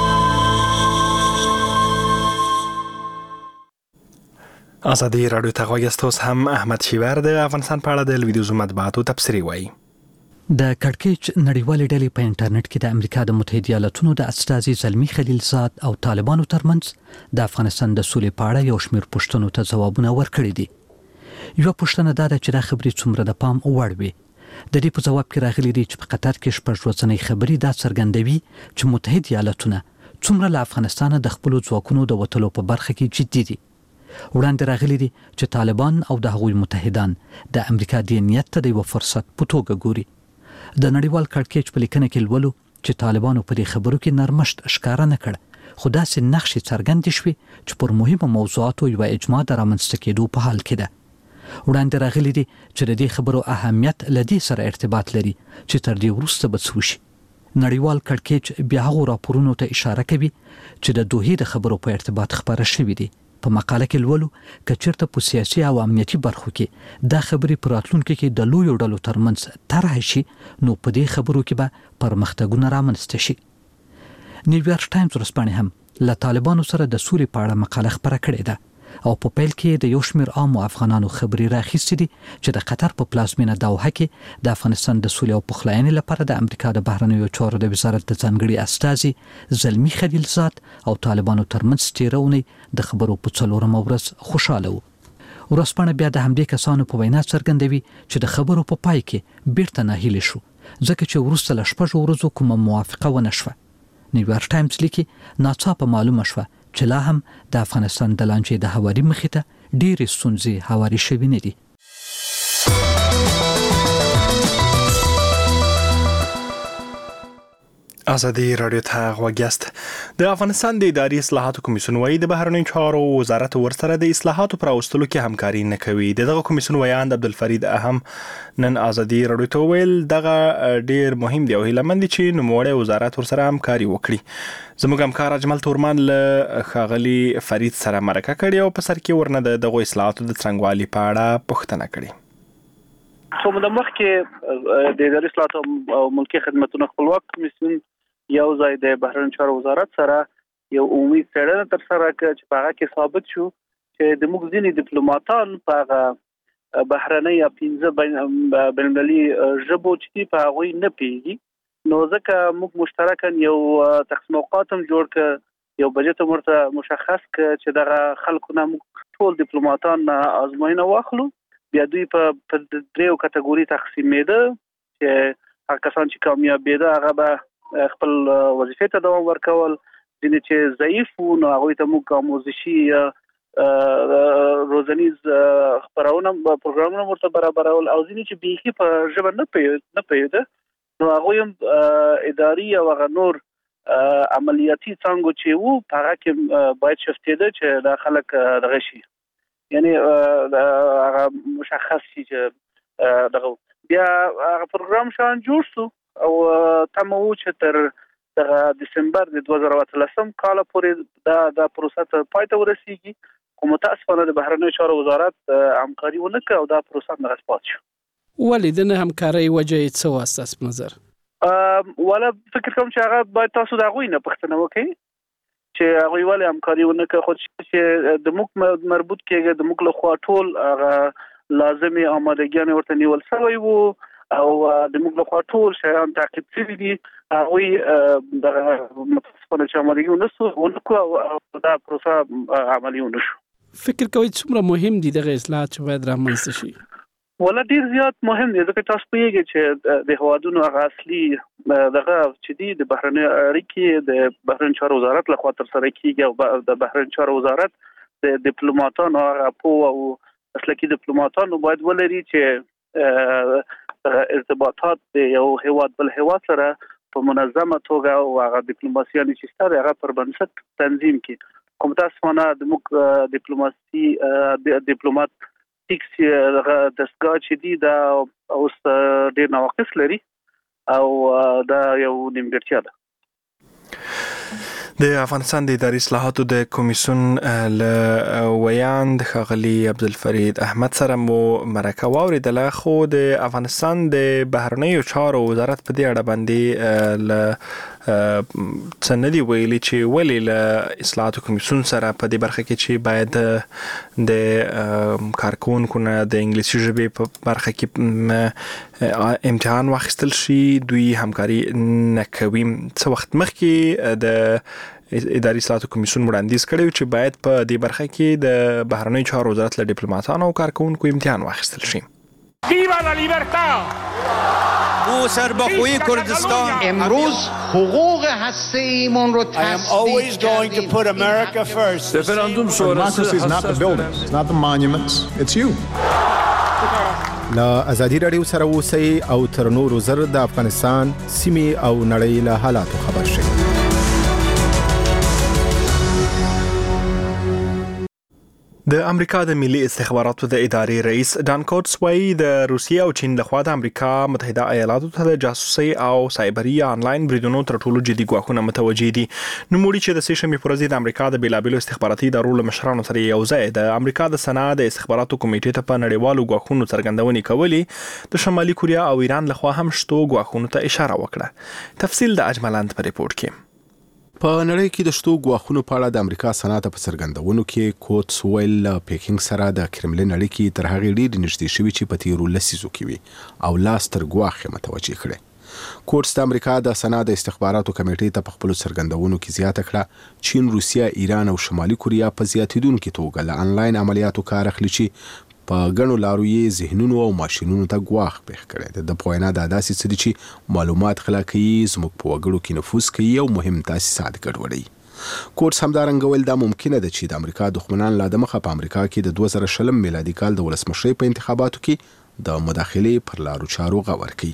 آزادي راډیو ته غوږ یاست. هم احمد شیور د افغانستان په اړه د لویدیځو مطبوعاتو تبصرې وایي.
د کړکېچ نړیوالې ډلې په انټرنیټ کې د امریکا د متحده ایالاتونو د استازي زلمي خلیلزاد او طالبانو ترمنځ د افغانستان د سولې په اړه یو شمېر پوښتنو ته ځوابونه ورکړي دي. یو پوښتنه دا ده چې دا خبرې څومره د پام وړ وي. د دې په ځواب کې راغلي دي چې په قطر کې شپږ ورځنۍ خبرې دا څرګندوي چې متحده ایالاتونه څومره له افغانستانه د خپلو ځواکونو د وتلو په برخه کې جدي دي. وړاندې راغلي دي چې طالبان او د هغوی متحدان د امریکا دې نیت ته د یوه فرصت په توګه ګوري. د نړیوال کړکېچ په لیکنه کې لولو چې طالبانو په دې خبرو کې نرمښت ښکاره نه کړ، خو داسې نقشې څرګندې شوې چې پر مهمو موضوعاتو یوه اجماع د رامنځته کېدو په حال کې ده. وړاندې راغلي دي چې د دې خبرو اهمیت له دې سره ارتباط لري چې تر دې وروسته به څه وشي. نړیوال کړکېچ بیا هغو راپورونو ته اشاره کوي چې د دوحې د خبرو په ارتباط خبره شوې دي. په مقاله کې لولو که چېرته په سیاسي او امنیتي برخو کې دا خبرې په راتلونکي کې د لویو ډلو ترمنځ طرحه شي نو په دې خبرو کې به پرمختګونه رامنځته شي. نیویارک ټایمز ورځپاڼې هم له طالبانو سره د سولې په اړه مقاله خپره کړې ده او په پیل کې د یو شمېر عامو افغانانو خبرې راخیستې دي چې د قطر په پلازمینه دوحه کې د افغانستان د سولې او پخلاینې لپاره د امریکا د بهرنیو چارو د وزارت د ځانګړي استازي زلمي خلیلزاد او طالبانو ترمنځ تېره اونۍ د خبرو په څلورمه ورځ خوشحاله وو. ورځپاڼه بیا د همدې کسانو په وینا څرګندوي چې د خبرو په پای کې بیرته ناهیلې شو ځکه چې وروسته له شپږو ورځو کومه موافقه ونه شوه. نیویارک ټایمز لیکي ناڅاپه معلومه شوه چې لا هم د افغانستان د لانجې د هواري مخې ته ډېرې ستونزې هواري شوي نه دي.
ازادي رادیو ته غوږ یاست. د افغانستان د اداري اصلاحاتو کمیسیون وايي د بهرنیو چارو وزارت ورسره د اصلاحاتو پر راوستلو کې همکاري نه کوي. دغه کمیسیون ویاند عبدالفرید اهم نن ازادي رادیو ته ویل دغه ډیر مهم دی او هیله مند چې نوموړی وزارت ورسره همکاري وکړي. زموږ همکار اجمل تورمان له ښاغلي فرید سره مرکه کړې او په سر کې ورنه د دغو اصلاحاتو د څرنګوالي په اړه پوښتنه کړې.
څو موده مخکې د اداري اصلاحاتو او ملکي خدمتونو خپلواک کمیسیون یو ځای د بهرنیو چارو وزارت سره یو عمومي څېړنه ترسره کړه چې په هغه کې ثابت شو چې د موږ ځینې ډیپلوماټان په هغه بهرنۍ یا پنځه بینالمللي ژبو چې په هغوی نه پوهېږي. نو ځکه موږ مشترکاً یو تقسیم اوقات هم جوړ کړ، یو بجټ هم ورته مشخص کړ چې دغه خلکو نه موږ ټول ډیپلوماټان ازموینه واخلو. بیا دوی په دریو کټګوري تقسیمېده چې هغه کسان چې کامیابېده هغه به خپل وظیفې ته دوام ورکول، ځینې چې ضعیف وو نو هغوی ته موږ آموزشي روزنیز خپرونه پروګرامونه ورته برابرول، او ځینې چې بیخي په ژبه نه پوهېده نو هغوی هم اداري او هغه نور عملیاتي څانګو چې وو په هغه کې باید شفتېده چې دا خلک دغه شي، یعنې هغه مشخص شي چې دغه بیا هغه پروګرام شان جوړ شو او تمه وو چې تر دغه دسمبر د دوه زره اتلسم کال پورې دا د پروسه ته پای ته ورسیږي. خو متاسفانه د بهرنیو چارو وزارت همکاري ونه کړه او دا پروسه نه پات شو.
ولې د نه همکارۍ وجه یې څه وه ستاسو په نظر؟
ولا فکر کوم چې هغه باید تاسو د هغوی نه پوښتنه وکړئ چې هغوی ولې همکاري ونه کړه. خو چې د موږ مربوط کېږي د موږ لخوا ټول هغه لازمې آمادګیانې ورته نیول شوی وو او د موږ لخوا ټول شیان تعقیب شوي دي. هغوی دغه متاسفانه چې آمادګي ونه کړو او دا پروسه عملي ونه شو.
فکر کوئ څومره مهم دي دغه اصلاحات چې باید رامنځته شي؟
ولا ډیر زیات مهم دي ځکه تاسو پوهیږئ چې د هیوادونو هغه اصلي دغه چې دي د بهرنیو اړیکې د بهرنیو چارو وزارت لخوا ترسره کیږي او د بهرنیو چارو وزارت د ډیپلوماټانو هغه پوه او مسلکي ډیپلوماټانو باید ولري چې ارتباطات د یو هیواد بل هیواد سره په منظمه توګه او هغه ډیپلوماسیانه چې ستاره هغه پر بنسټ تنظیم کړي. کوم تاسو نه د موږ ډیپلوماسي ډیپلوماټ ټیکس هغه دستګاه چې دی دا اوس ډیر نواقص لري او دا یو نیمګړتیا ده.
د افغانستان د اداري اصلاحاتو د کمیسیون له ویاند ښاغلي عبدالفرید احمد سره مو مرکه واورېدله، خو د افغانستان د بهرنیو چارو وزارت په دې اړه باندې له څه نه دي ویلي چې ولې له اصلاحاتو کمیسیون سره په دې برخه کې چې باید د کارکوونکو نه د انګلیسي ژبې په برخه کې امتحان واخیستل شي دوی همکاري نه کوي. څه وخت مخکې د اداري اصلاحاتو کمیسیون وړاندیز کړی چې باید په دې برخه کې د بهرنیو چارو وزارت له ډیپلوماټانو او کارکوونکو امتحان واخیستل شي.
ویوا لا لیبرتا او سربخوی کردستان
امروز حقوق هسته‌ایمون رو
I am always going to put America first.
Referendum
sonrası is not the buildings, it's not the monuments, it's you.
له ازادي رادیو سره اوسئ او تر نورو زر د افغانستان سیمې او نړۍ له حالاتو خبر شئ.
د امریکا د ملي استخباراتو د ادارې رئیس ډان کوټس وايي د روسیې او چین لخوا د امریکا متحده ایالاتو ته د جاسوسي او سایبري آنلاین بریدونو تر ټولو جدي ګواښونه متوجه دي. نوموړي چې د سې شنبې پر ورځ د امریکا د بیلابېلو استخباراتي ادارو له مشرانو سره یو ځای د امریکا د سنا د استخباراتو کمیټې ته په نړیوالو ګواښونو څرګندونې کولې د شمالي کوریا او ایران لخوا هم شتو ګواښونو ته اشاره وکړه. تفصیل د اجملاند په ریپورت کې.
په نړۍ کې د شتو ګواښونو په اړه د امریکا سنا ته په څرګندونو کې کوټس ویل پیکینګ سره د کرملین اړیکې تر هغې ډېرې نږدې شوي چې په تیرو لسیزو کې وي او لاس تر ګواښ متوجه کړي. کوټس د امریکا د سنا د استخباراتو کمیټې ته په خپلو څرګندونو کې زیاته کړه چین، روسیه، ایران او شمالي کوریا په زیاتېدونکې توګه له انلاین عملیاتو کار اخلي چې په ګڼو لارو یې ذهنونو او ماشینونو ته ګواښ پېښ کړی دی. د په وینا دا داسې څه دي چې معلومات غلا کوي، زموږ په وګړو کې نفوذ کوي او مهم تاسیسات ګډوډوي. کوټس همدارنګه ویل دا ممکنه ده چې د امریکا دښمنان لا دمخه په امریکا کې د دوه زره شلم میلادي کال د ولسمشرۍ په انتخاباتو کې د مداخلې پر لارو چارو غور کوي.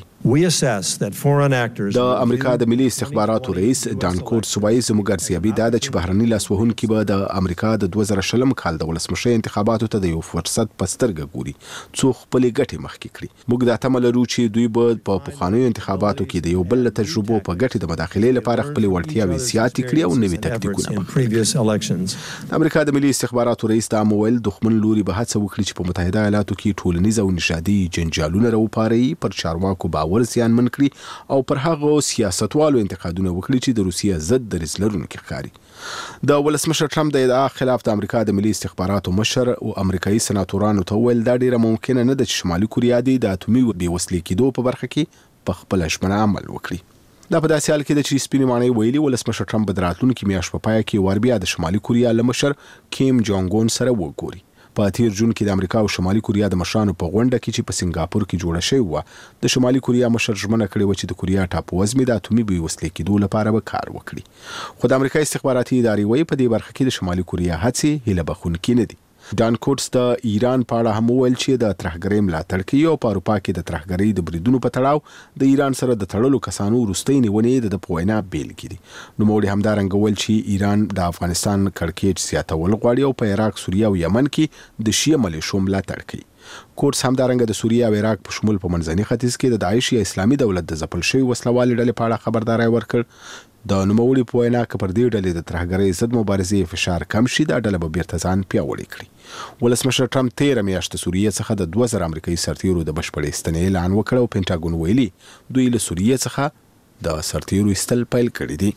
د امریکا د ملي استخباراتو رئیس ډان کوټس وايي زموږ ارزیابي دا ده چې بهرني لاسوهونکي به د امریکا د دوه زره شلم کال د ولسمشرۍ انتخاباتو ته د یو فرصت په سترګه ګوري څو خپلې ګټې مخکې کړي. موږ دا تمه لرو چې دوی به په پخوانیو انتخاباتو کې د یو بل له تجربو په ګټې د مداخلې لپاره خپلې وړتیاوې زیاتې کړي او نوي تکتیکونه. د امریکا د ملي استخباراتو رئیس دا مویل دښمن لوري به هڅه وکړي چې په متحده ایالاتو کې ټولنیز او نژادي جنجالونه راوپاروي، پر چارواکو باور زیانمن کړي او پر هغو سیاستوالو انتقادونه وکړي چې د روسیې ضد دریځ لرونکي ښکاري. د ولسمشر ټرمپ د ادعا خلاف د امریکا د ملي استخباراتو مشر او امریکایي سناتورانو ته وویل دا ډیره ممکنه نه ده چې شمالي کوریا د اتومي بېوسلې کېدو په برخه کې په خپله ژمنه عمل وکړي. دا په داسې حال کې ده چې سپینې ماڼۍ ویلي ولسمشر ټرمپ به د راتلونکي میاشت په پای کې وار بیا د شمالي کوریا له مشر کیم جونګ اون سره وګوري. په تیر جون کې د امریکا او شمالي کوریا د مشرانو په غونډه کې چې په سنگاپور کې جوړه شوې وه د شمالي کوریا مشر ژمنه کړې وه چې د کوریا ټاپووزمې د اتومي بېوسلې کېدو لپاره به کار وکړي. خو د امریکا استخباراتي ادارې وایي په دې برخه کې د شمالي کوریا هڅې هیله بښونکې نه دي. ډان کوټس د ایران په اړه هم وویل چې د ترهګرۍ ملاتړ کوي او په اروپا کې د ترهګرۍ د بریدونو په تړاو د ایران سره د تړلو کسانو وروستۍ نیونې د په وینا بېلګې دي. نوموړي همدارنګه وویل چې ایران د افغانستان کړکېچ زیاتول غواړي او په عراق، سوریه او یمن کې د شیعه ملیشو ملاتړ کوي. کوټس همدارنګه د سوریه او عراق په شمول په منځني ختیځ کې د داعش یا اسلامي دولت د ځپل شوي وسلوالې ډلې په اړه خبرداری ورکړ. د نوموړي په وینا که پر دې ډلې د ترهګرۍ ضد مبارزې فشار کم شي دا ډله به بیرته ځان پیاوړی کړي. ولسمشر ټرمپ تېره میاشت د سوریې څخه د دوه زره امریکایي سرتیرو د بشپړې ایستنې اعلان وکړ او پینټاګون ویلي دوی له سوریې څخه د سرتیرو ایستل پیل کړي دي.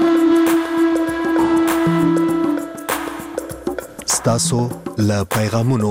ستاسو له پیغامونو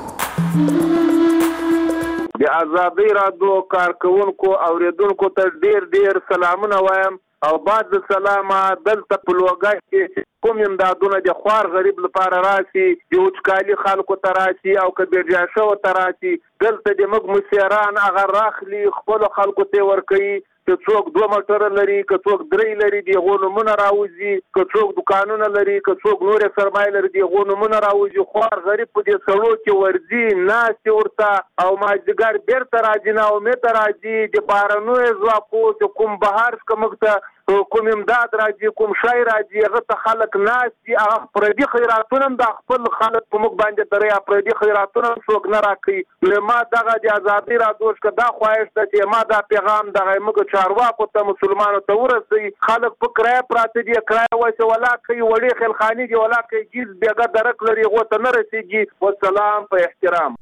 د ازادۍ راډیو کارکونکو اوریدونکو ته ډیر ډیر سلامونه وایم او بعد سلامه دلته په لوګا کې کوم امدادونه د خوار غریب لپاره راسي د وچکالي خلکو ته راسي او که بیرجا شو ته راسي دلته د موږ مسیران هغه راخلي خپل خلکو ته ورکوي که څوک دوه موټر لري که څوک درې لري دغه نومونه راوځي که څوک دکانونه لري که څوک نور سرمایه لري دغه نومونه راوځي خوار غریب په دې سړو کې ورځي ناستې ورته او مازدیګر بیرته راځي نه امید راځي د بارنوی ځواکو د کوم بهر څخه موږ ته کوم امداد راځي کوم شی راځي هغه ته خلک ناست دي هغه پردي خیراتونه هم د خپل خلک په موږ باندې درې پردي خیراتونه څوک نه راکوي. ما دغه د ازادۍ راډیو څخه دا خواهش ده چې ما دا پیغام دغه موږ چارواکو ته مسلمانانو ته ورسوي. خلک په کرایه پراته دي کرایه وایي ولا کوي وړې خلخاني دي ولا کوي جیز بیګه درک لري هغو ته نه رسېږي. والسلام په احترام.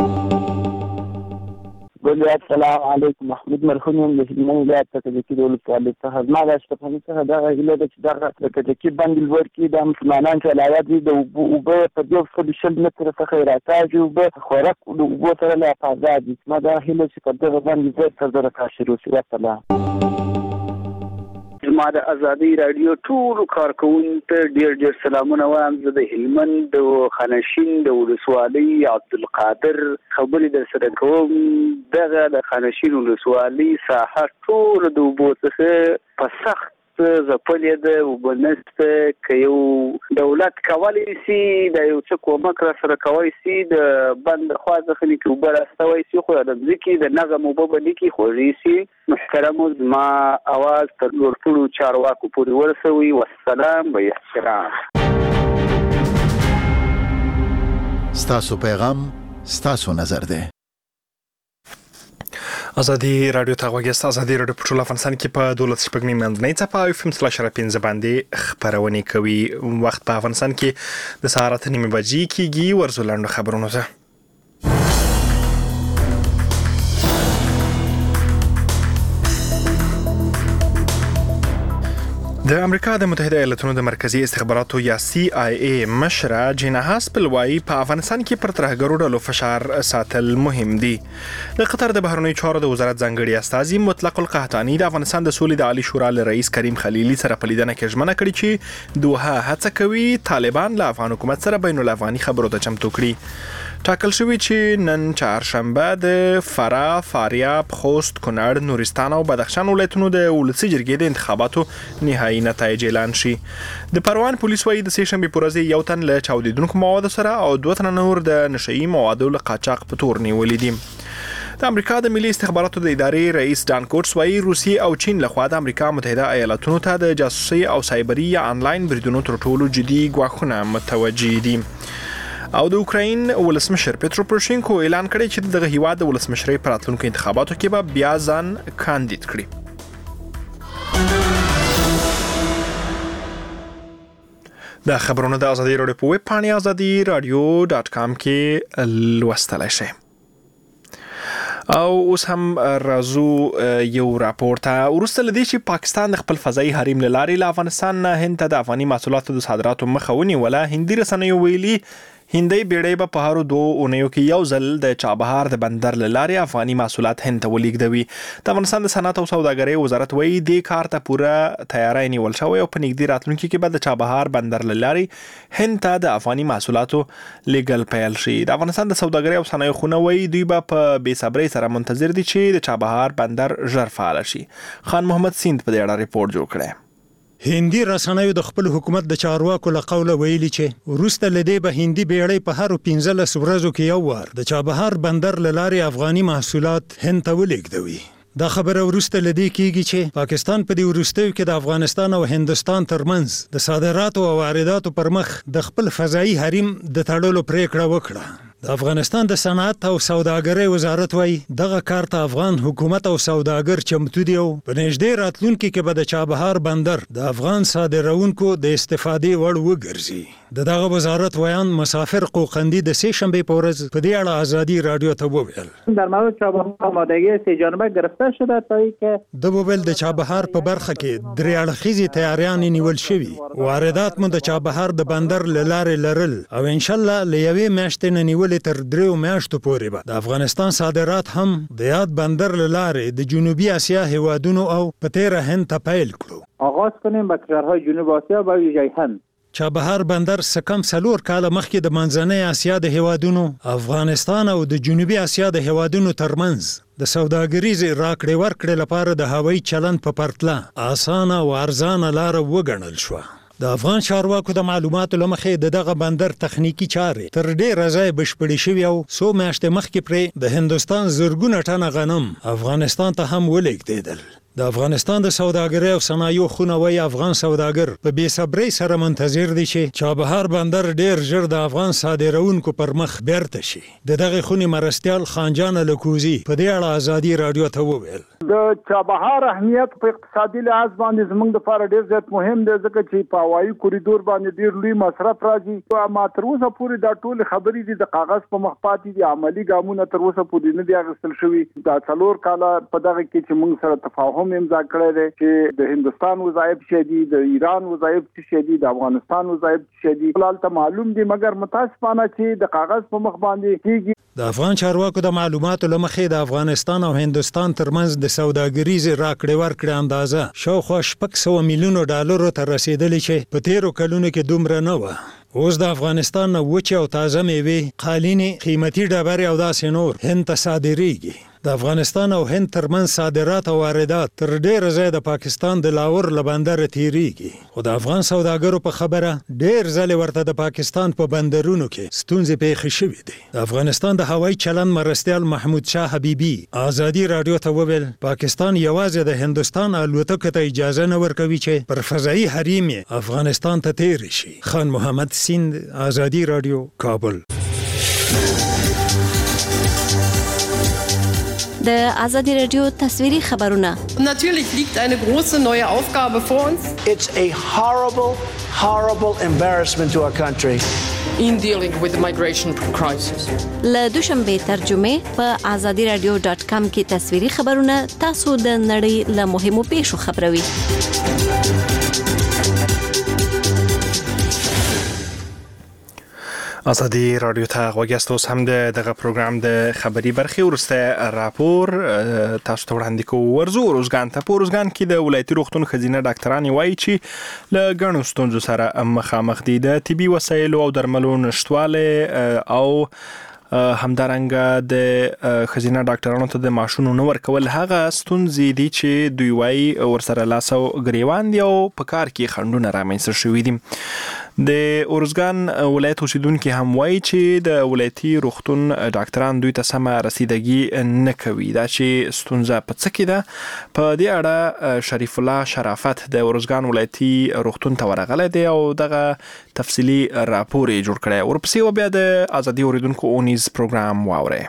بله السلام علیکم. محمود مرحوم یم د هلمند ولایت څخه کجکي د ولسوالۍ څخه. زما د اشرفغاني څخه دغه هیله ده چې دغه د کجکي بند لوړ کړي دا مسلمانان چې علاوه دي د اوبه په دوه سوه شل متره څخه راتاږي اوبه خوراک د اوبو سره لا ازاد دي. زما دا هیله چې په دغه باندې زیات تر زره کاشر وشي. والسلام.
زما د ازادۍ راډیو ټولو کارکوونکو ته ډېر ډېر سلامونه وایم. زه د هلمند د خانشین د ولسوالۍ عبدالقادر خبرې در سره کوم. دغه د خانشین ولسوالۍ ساحه ټوله د اوبو څخه په سخت ځپلې ده. اوبه نشته. که یو دولت کولی سي د یو څه کومک را سره کولی سي د بند خوا څخه نه کې اوبه راستوی سي خو د ځمکې د نغم اوبه به نه کې خوږې سي. محترمو زما اواز تر نور ټولو چارواکو پورې ورسوي. والسلام به احترام.
ستاسو پیغام ستاسو نظر دی.
ازادي رادیو ته غوږی ازادي رادیو په ټول افغانستان کې په دولت شپږ نیم منځنۍ څپه او فم سلاش را پنځه باندې خبرونه کوي. وخت په افغانستان کې د سهار اته نیمې بجې کېږي. ورزولانو خبرونه ده. د امریکا د متحده ایالاتونو د مرکزی استخباراتو یا سی آی ای مشره جینا هاسپل وايي په افغانستان کې پر ترهګرو ډلو فشار ساتل مهم دي. د قطر د بهرنیو چارو د وزارت ځانګړي استازي مطلق القحطاني د افغانستان د سولې د عالی شورا له رئیس کریم خلیلي سره په لیدنه کې ژمنه کړې چې دوحه هڅه کوي طالبان له افغان حکومت سره بین الافغاني خبرو ته چمتو کړي. ټاکل شوی چې نن چهارشنبه د فراه، فاریاب، خوست، کونړ، نورستان او بدخشان ولایتونو د ولسی جرګې د انتخاباتو نهایی نتایج اعلان شي. د پروان پولیس وايي د سه شنبه پر ورځ یو تن له چاودیدونکو موادو سره او دوه تن نور د نشئی موادو له قاچاق په تور نیولې دي. د امریکا د ملي استخباراتو د ادارې رئیس ډان کوټس وايي روسیې او چین له خوا د امریکا متحده ایالاتونو ته د جاسوسي او سایبري یا انلاین بریدونو تر ټولو جدي ګواښونه متوجه دي. او د اوکراین ولسمشر پټرو پروشینکو اعلان کړی چې دغه هیواد د ولسمشرۍ په راتلونکو انتخاباتو کې به بیا ځان کاندید کړي. دا خبرونه د ازادي رادیو په ویب پاڼې ازادي رادیو ډاټ کام کې لوستلای شئ. او اوس هم راځو یو راپور ته. وروسته له دې چې پاکستان د خپل فضایي حریم له لارې له افغانستان نه هند ته د افغاني محصولاتو د صادراتو مخه ونیوله، هندي رسنیو ویلي هندۍ بیړۍ به په هرو دوه اونیو کې یو ځل د چابهار د بندر له لارې افغاني محصولات هند ته ولیږدوي. د افغانستان د صنعت او سوداګرۍ وزارت وایي دې کار ته پوره تیاری نیول شوی او په نږدې راتلونکي کې به د چابهار بندر له لارې هند ته د افغاني محصولاتو لیږل پیل شي. د افغانستان د سوداګرۍ او صنایعو خونه وایي دوی به په بې صبرۍ سره منتظر دي چې د چابهار بندر ژر فعال شي. خان محمد سیند په دې اړه ریپورت جوړ کړی.
هندي رسنیو د خپل حکومت د چارواکو له قوله ویلي چې وروسته له دې به هندي بیړۍ په هر پنځلس ورځو کې یو وار د چابهار بندر له لارې افغاني محصولات هند ته ولیږدوي. دا خبره وروسته له دې کېږي چې پاکستان په دې وروستیو کې د افغانستان او هندستان ترمنځ د صادراتو او وارداتو پر مخ د خپل فضایي حریم د تړلو پریکړه وکړه. د افغانستان د صنعت او سوداګرۍ وزارت وايي دغه کار ته افغان حکومت او سوداګر چمتو دي او په نږدې راتلونکي کې به د چابهار بندر د افغان صادرونکو د استفادې وړ وګرځي. د دغه وزارت ویان مسافر قوقندی د سه شنبه په ورځ په دې اړه ازادي رادیو ته وویل.
در مورد چابهار آمادگی سه جانبه گرفته شده تا اینکه
د وویل د چابهار په برخه کې درې اړخیزې تیاریان نیول شوي. واردات مو د چابهار د بندر له لارې لرل او ان شاء الله له یوې میاشتې نه نیول تر دریو میاشتو پورې به د افغانستان صادرات هم د یاد بندر له لارې د جنوبي اسیا هیوادونو او په تیره هند ته پیل کړو.
آغاز کنیم با کشورهای جنوب آسیا و ویژه هند.
چابهار بندر سکم سلور کال مخکې د منځنۍ اسیا د هیوادونو افغانستان او د جنوبي اسیا د هیوادونو ترمنځ د سوداګریزې راکړې ورکړې لپاره د هوایي چلند په پرتله اسانه او ارزانه لار وګڼل شو. د افغان چارواکو د معلوماتو لمخې د دغه بندر تخنیکی چارې تر ډېره ځای بشپړې شوې او څو میاشتې مخکې پرې د هندستان زرګونه ټنه غنم افغانستان ته هم ولیږدېدل. د افغانستان د سوداګرۍ او صنایعو خونه وايي افغان سوداګر په بې صبرۍ سره منتظر دي چې چابهار بندر ډېر ژر د افغان صادرونکو پر مخ بیرته شي. د دغه خونې مرستیال خانجان لکوزي په دې اړه ازادي رادیو ته وویل.
د چابهار اهمیت په اقتصادي لحاظ باندې زموږ لپاره ډېر زیات مهم دی ځکه چې په هوایي کوریډور باندې ډېر لوی مصرف راځي. اما تر اوسه پورې دا ټول خبرې دي د کاغذ په مخ پاتې دي، عملی ګامونه تر اوسه پورې نه دي اخیستل شوي. دا څلور کاله په دغه کې چې موږ سره تفاهم هم امضا کړی دی چې د هندستان وظایف څه دي، د ایران وظایف څه دي، د افغانستان وظایف څه دي خلال ته معلوم دي، مګر متاسفانه چې د کاغذ په مخ باندې کیږي.
د افغان چارواکو د معلوماتو لمخې د افغانستان او هندستان ترمنځ د سوداګریزې راکړې ورکړې اندازه شاوخوا شپږ سوه میلیونو ډالرو ته رسیدلې چې په تیرو کلونو کې دومره نه وه. اوس د افغانستان نه وچې او تازه میوې، قالینې، قیمتي ډبرې او داسې نور هند ته صادریږي. د افغانستان او هند ترمنځ صادرات او واردات تر ډېره ځای د پاکستان د لاهور له بندره تیریږي. خو د افغان سوداګرو په خبره ډېر ځلې ورته د پاکستان په بندرونو کې ستونزې پیښې شوې دي. د افغانستان د هوایي چلند مرستیال محمود شاه حبیبي ازادي رادیو ته وویل پاکستان یوازې د هندستان الوتکو ته اجازه نه ورکوي چې پر فضایي حریم یې افغانستان ته تیر شي. خان محمد سیند، ازادي رادیو، کابل.
د آزادی رادیو تصویری خبرونه.
Natürlich liegt eine große neue Aufgabe vor uns.
It's a horrible, horrible embarrassment to our country.
In dealing with the migration crisis.
له دوشنبه ترجمه په آزادی رادیو ډاټ کام کې تصویری خبرونه تاسو د نړۍ له مهمو پیښو خبروي.
آزادی رادیو ته غوږیاست. اوس هم د دغه پروګرام د خبري برخې ورسته راپور تاسو ته وړاندې کوو. ورزو روزګان ته په روزګان کې د ولایتي روغتون ښځینه ډاکټرانې وایي چې له ګڼو ستونزو سره مخامخ دي. د طبي وسایلو او درملو نشتوالی او همدارنګه د ښځینه ډاکټرانو ته د معاشونو نه ورکول هغه ستونزې دي چې دوی وایي ورسره لاس او ګریوان دي او په کار کې خنډونه رامنځته شوي دي. د ارزګان ولایت اوسیدونکي هم وایي چې د ولایتي روغتون ډاکټران دوی ته سمه رسیدګي نه کوي. دا چې ستونزه په څه کې ده، په دې اړه شریف الله شرافت د ارزګان ولایتي روغتون ته ورغلی دی او دغه تفصیلي راپور یې جوړ کړی. ورپسې و بیا د ازادي اوریدونکو اونیز پروګرام واورئ.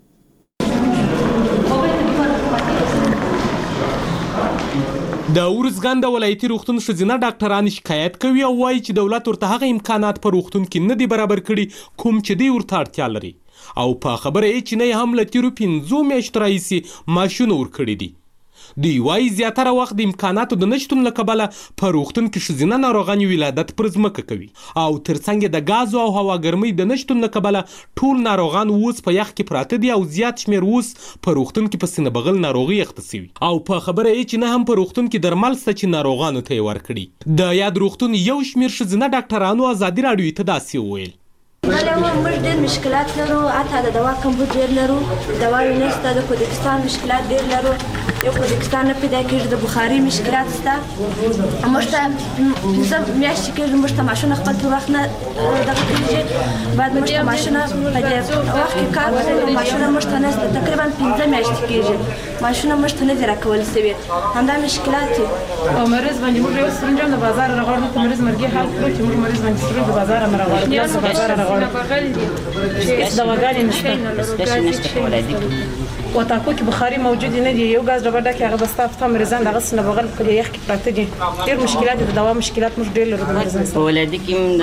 د ارزګان د ولایتي روغتون ښځینه ډاکټران شکایت کوي او وایي چې دولت ورته هغه امکانات په روغتون کې نه دي برابر کړي کوم چې دوی ورته اړتیا لري، او په خبره یې چې نه هم له تیرو پنځو میاشتو راهیسې معاشونه ورکړي دي. دوی وایي زیاتره وخت د امکاناتو د نشتون له کبله په روغتون کې ښځینه ناروغان ولادت پر ځمکه کوي، او ترڅنګ د ګازو او هواګرمۍ د نشتون له کبله ټول ناروغان اوس په یخ کې پراته دي او زیات شمیر اوس په روغتون کې په سینه بغل ناروغي اخته شوي، او په خبره یې چې نه هم په روغتون کې درمل شته چې ناروغانو ته یې ورکړي. د یاد روغتون یو شمیر ښځینه ډاکټرانو ازادي راډیو ته داسې وویل:
بله موږ ډېر مشکلات لرو، حتی د دوا کمبود ډېر لرو، دواوې نشته، د کودکستان مشکلات ډېر لرو، یو کودکستان نه پیدا کېږي، د بخاري مشکلات شته، موږ ته پنځه میاشتې کېږي موږ ته معاشونه خپل پر وخت نه دغه کېږي، باید موږ ته معاشونه په دې وخت کې کار وکړو، معاشونه موږ ته نشته، تقریبا پنځه میاشتې کېږي معاشونه موږ ته نه دي راکول شوي، همدا مشکلات دي.
او مریض باندې موږ یو سرنج هم د بازار راغواړو، که مریض مرګي حل کړو چې موږ مریض باندې سرنج د بازار هم راغواړو، یا د بازار راغواړو دواګانې نشته، وطاکو کې بخاري موجود نه دي، یو غاز ډبه ډکه هغه بستا فتا مریضان دغه سنه بغل په یخ کې پراته دي، ډېر مشکلات دي، د دوا مشکلات موږ ډېر لرو د مریضان سره.
په ولادي کې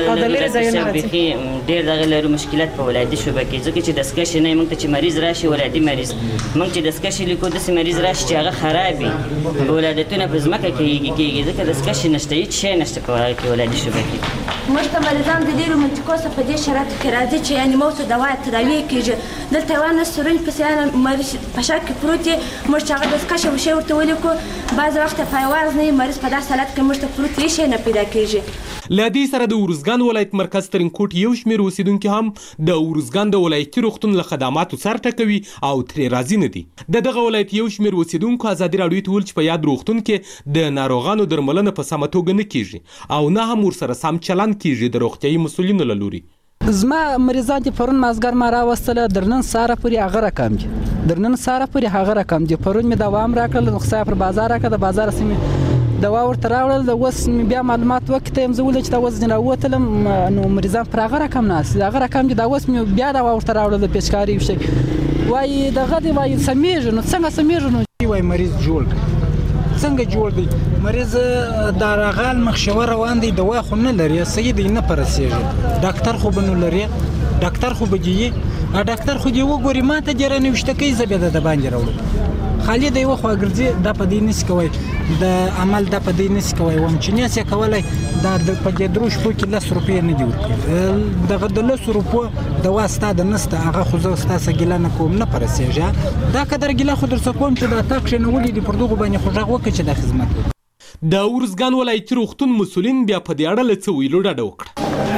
ډېر دغه لرو مشکلات په ولادي شوبه کې، ځکه چې دستکشې نه موږ ته چې مریض راشي ولادي مریض موږ چې دستکشې لیکو داسې مریض راشي چې هغه خراب وي، په ولادتونه په ځمکه کې کېږي ځکه دستکشې نشته، هېڅ شی نشته په هغه کې ولادي شوبه کې.
موږ ته مریضان د ډېرو منطقو په دې شرایطو کې راځي چې یعنې موږ ته دوا تداوی کېږي، دلته یوه نه سرنج پسې یعنې مریض په شا کې پروت دی، موږ چې هغه دستکش او شی ورته ولیکو بعضې وخت پایواز نه وي، مریض په داسې حالت کې موږ ته پروت هېڅ شی نه پیدا کېږي.
له دې سره د ارزګان ولایت مرکز ترینکوټ یو شمېر اوسیدونکي هم د ارزګان د ولایتي روغتون له خدماتو سر ټکوي او ترې راضي نه دي. د دغه ولایت یو شمېر اوسیدونکو ازادي راډیو ته وویل چې په یاد روغتون کې د ناروغانو درملنه په سمه توګه نه کېږي او نه هم ورسره سم چلند کېږي د روغتیایي مسؤلینو له لوري.
زما مریضان چې پرون مازګر ما راوستله در نن ساره پورې هغه رقم دي، در نن ساره پورې هغه رقم دي، پرون مې دوا هم راکړل، نسخه پر بازار راکړه، د بازار سمې دوا ورته راوړل، د اوس مې بیا معلومات وکړم زه ولې چې دا اوس ځینې راووتلم نو مریضان پر هغه رقم ناست دي، هغه رقم دي، دا اوس مې بیا دوا ورته راوړل د پیچکاري یو شی وایي دغه دی وایي سمیږي، نو څنګه سمیږي؟ نو
وایي مریض جوړ څنګه جوړ دی مریض دا راغال مخشوه روان دی، دوا خو نه لري، صحیح دی نه پرسیږي، ډاکټر خو به نو لري، ډاکټر خو به جي ډاکټر خو دې وګوري ما ته جره نوشته کوي، زه بیا د باندې راوړم خالي د یوه خوا ګرځي، دا په دې نسي کوی د عمل دا په دې نسي کوی، وم چې نسي کولی دا په دې درو شپو کې لس روپۍ نه دي ورکړي، دغه د لسو روپو دوا ستا د نسته هغه خو زه ستاسو ګیله نه کوم نه پرسېږي، دا قدر ګیله خو درڅه کوم چې دا تا کښېنولي دي پر دغو باندې خو غږ وکړه چې دا خدمت وکړي.
د ارزګان ولایتي روغتون مسؤلین بیا په دې اړه له څه ویلو ډډه وکړه.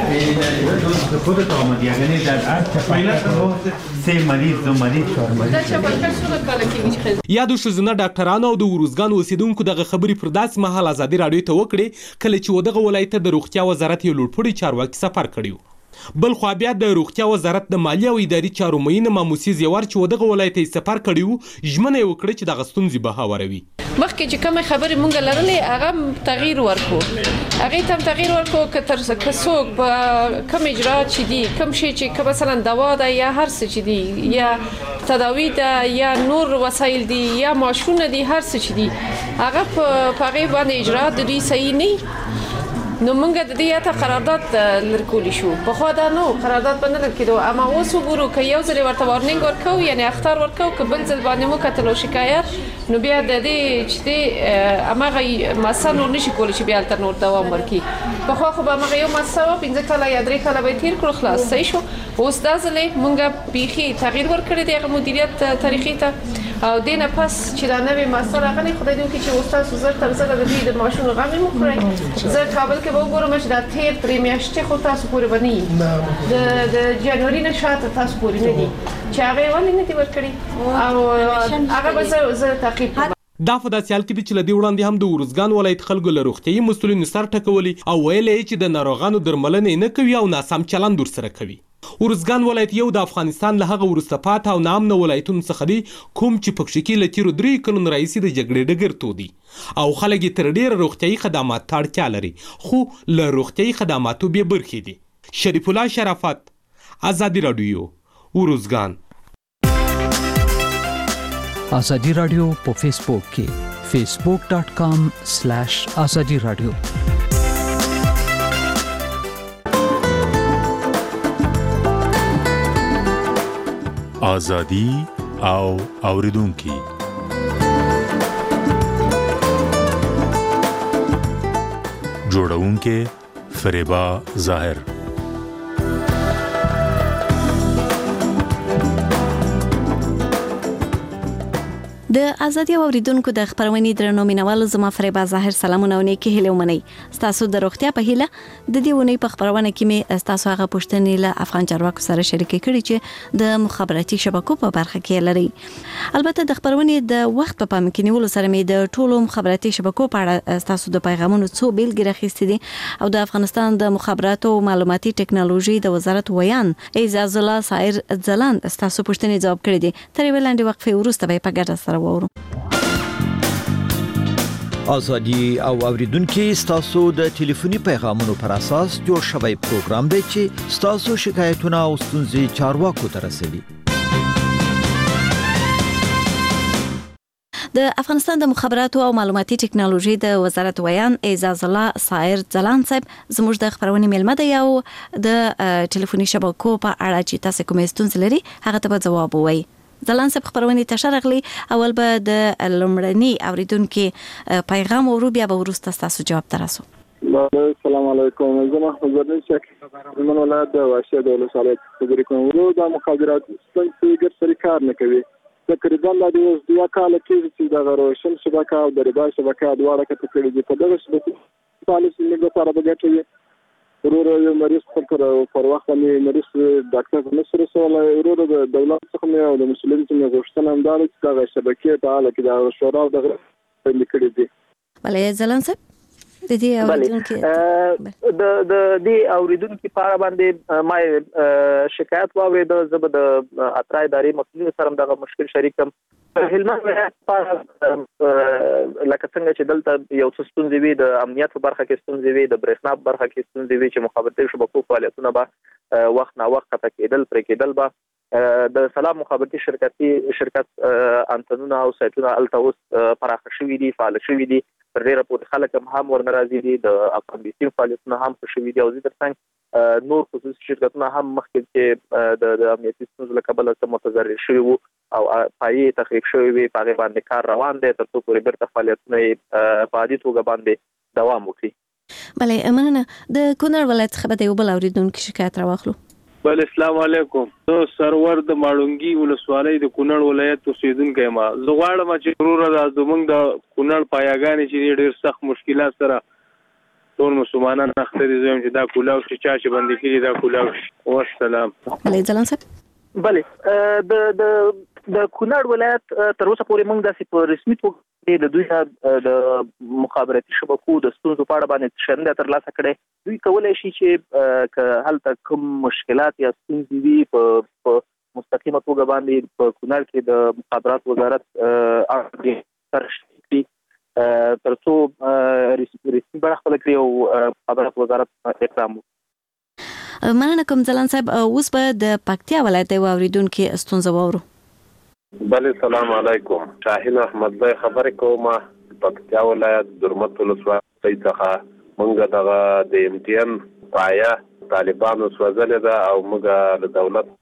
یادو ښځینه ډاکټرانو او د ارزګان اوسیدونکو دغه خبرې پر داسې مهال ازادي راډیو ته وکړې کله چې ودغه ولایت ته د روغتیا وزارت یو لوړپوړي چارواکي سفر کړی و. بل خو بیا د روغتیا وزارت د مالی او اداري چارو معین ماموسي زیور چې ودغه ولایت یې سفر کړی وو ژمنه یې وکړه چې دغه ستونزې به هواروي.
مخکې چې کومه خبرې مونږ لرلې هغه تغییر ورکو هغه ته تغییر ورکو که تر څو په کوم اجراءات چې دي کوم شي چې مثلا دوا ده یا هر څه چې دي یا تداوی ده یا نور وسایل دي یا ماشونه دي هر څه چې دي هغه په هغه باندې اجراءات دي صحیح نه. نو موږ د دې ته قرارداد لرکولی شو په خو دا نو قرارداد باندې لرکېدو اما اوس وګورو که یو ځل ورته وارنینګ ورکو یعنی اختار ورکو که بل ځل باندې مو کتلو شکایت نو بیا د دې چې دې اماغه ماسه نور نشي کولی چې بیا تر نور دوام ورکړي په خو خو به اماغه یو ماسه و پنځه کاله یا درې کاله به تیر کړو خلاص صحیح شو. اوس دا ځل موږ بیخي تغییر ورکړی دی هغه مدیریت طریقې ته او دینه پس چې دا نوې ماسه راغلی خدای دې وکړي چې استاد زر تر زر د دې د ماشون غمې مو خوري. زه کابل کې به وګورم چې دا تیر درې میاشتې خو تاسو پورې بنئ د د جنوري نه شاته تاسو پورې نه دي چې هغه ولې نه دي ورکړي او هغه به زه تعقیب کوم.
دا په داسې حال کې دی چې له دې وړاندې هم د ارزګان ولایت خلکو له روغتیایي مسؤلینو سر ټکولي او ویل یې چې د ناروغانو درملنې نه کوي او ناسم چلند ورسره کوي. ارزګان ولایت یو د افغانستان له هغه وروسته پاتې او ناامنه ولایتونو څخه دی کوم چې پکښې کې له تیرو درې کلونو راهیسې د جګړې ډګر تودي او خلک یې تر ډېره روغتیایي خدمات ته اړتیا لري خو له روغتیایي خدماتو بې برخې دي. شریف الله شرافت، ازادي راډیو، ارزګان.
ازادي راډیو په فیسبوک کې فیسبوک ډاٹ کام سلیش ازادي راډیو.
ازادي او اوریدونکي جوړونکي فریبا ظاهر.
د ازادي اوریدونکو د خبرونې درنو مینوالو زما فریبا ظاهر سلامونه او نیکی هیله ومنئ. تاسو د روغتیا په هیله د دې ونې په خبرونه کې مې تاسو هغه پوښتنې له افغان چارواکو سره شریکې کړې چې د مخابراتي شبکو په برخه کې لري. البته د خبرونې د وخت په پام کې نیولو سره مې د ټولو مخابراتي شبکو په اړه تاسو د پیغامونو څو بیلګې راخیستې دي او د افغانستان د مخابراتو او معلوماتي ټکنالوژي د وزارت ویان اعزاز الله صایر ځلان تاسو پوښتنې ځواب کړې دي. تر یوې لنډې وقفې وروسته به په ګډه سره وورو.
ازادي او اوریدونکو ستاسو د ټلیفوني پیغامونو پر اساس جوړ شوی پروګرام دی چې ستاسو شکایتونه او ستونزې چارواکو ته رسوي.
د افغانستان د مخابراتو او معلوماتي ټکنالوژي د وزارت ویان اعزاز الله صایر ځلان صاحب زموږ د خبرونې میلمه دی او د ټلیفوني شبکو په اړه چې تاسو کومې ستونزې لري هغه ته به ځواب ووایي. ځلان صاحب خبرونې ته شرغلی اول به د لومړني اوریدونکو پیغام ورو بیا به وروسته تاسو جواب ترسو.
السلام علیکم. زه محمد شک زمون ولایت د واشیا د ولسوالۍ خبرې کوم. ورو د مخابرات څنګه ګر سره کار نه کوي. تقریبا د دې دوه کال کې چې د روشن شبکه او د ربا شبکه دواړه کته کړي دي. په دغه شبکه پالیسي موږ لپاره بګټوي. ورور یو مریض پر پر وخت باندې مریض ډاکټر په نسره سره ورور د دولت څخه او د مسلمان څخه غوښتنه هم ده چې دا شبکې په حاله کې د شورا د لیکلي دي.
بلې ځلان صاحب د دې
اوریدونکو د د دې اوریدونکو په اړه باندې ما شکایت واورید زبر د اترای اداري مسؤلین سره دغه مشکل شریکم. هلمند ولایت په لکه څنګه چې دلته یو څه ستونزې وي د امنیت په برخه کې ستونزې وي د برېښنا په برخه کې ستونزې وي چې مخابراتي شبکو فعالیتونه به وخت نا وخت قطع کېدل پرې کېدل به د سلام مخابراتي شرکتي شرکت انتنونه او سایټونه الته اوس پراخ شوي دي فعال شوي دي. تر ډیره پورې خلک هم ورناراضي دي. د افغان بیسیم فعالیتونه هم شوي دي او زه ترڅنګ نور خصوصي شرکتونه هم مخکې چې د امنیتي ستونزو له کبله څه متضرر شوي وو او پایې تخریب شوی وي په هغه باندې کار روان دی تر څو پورې بیرته فعالیتونه په عادي توګه باندې دوام وکړي.
بله مننه. د کونړ ولایت څخه به یو بل اوریدونکو شکایت راواخلو.
بل السلام علیکم. زه سرور د ماړونګي ولسوالۍ د کونړ ولایت اوسیدونکی یم. زه غواړم چې ضرور د زمونږ د کونړ پایاګانې چې ډېر سخت مشکلات سره ټول مسلمانان اخته دي زم چې دا کولاو چې چا چې باندې کړي دا کولاو. والسلام.
بلې ځلان صاحب.
بله د د د کونړ ولایت تر اوسه پورې موږ داسې په رسمي توګه
چې د دوی د مخابراتي شبکو د ستونزو په اړه باندې شننه ترلاسه کړي دوی کولای شي چې که هلته کوم مشکلات یا ستونزې وي په مستقیمه توګه باندې په کونړ کې د مخابرات وزارت اړ ترشتي ترڅو رسمي بڼه خپل کړی او مخابرات وزارت اقدام وکړي.
مننه کوم ځلان صاحب. اوس به د پکتیا ولایت اوریدونکو ستونزه وورو.
بله سلام علیکم. شاهین احمد بای خبرې کوم پکتیا ولایت درمت ولسوالۍ څخه. موږ دغه د امتحان پایا طالبانو سوځلې ده او موږ د دولت